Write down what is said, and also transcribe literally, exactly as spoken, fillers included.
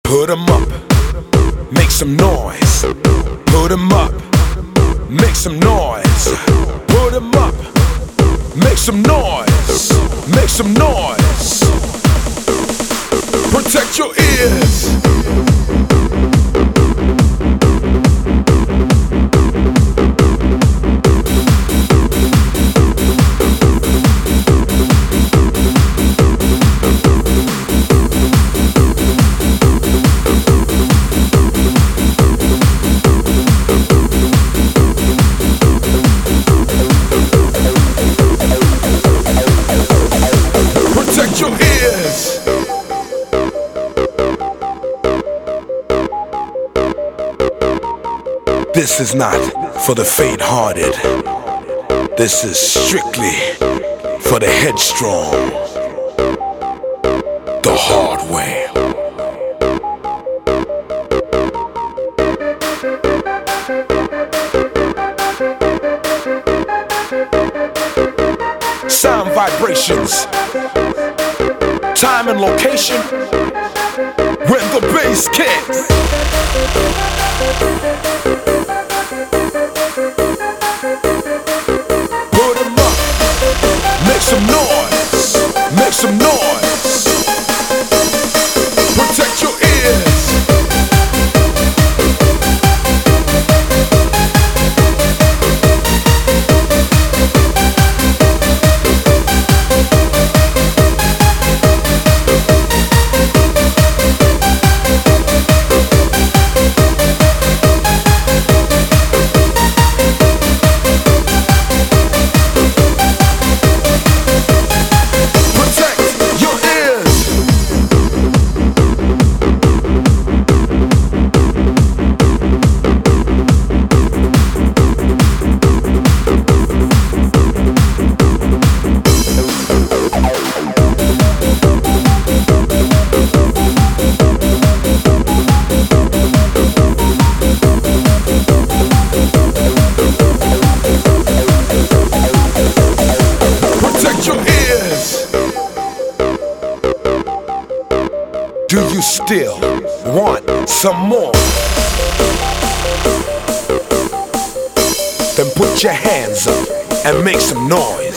Put 'em up, make some noise. Put 'em up, make some noise. Put 'em up, make some noise. Make some noise. Protect your ears. This is not for the faint-hearted. This is strictly for the headstrong. The hard way. Sound vibrations. Time and location. When the bass kicks. Make some noise, make some noise. Protect your ears. Do you still want some more? Then put your hands up and make some noise.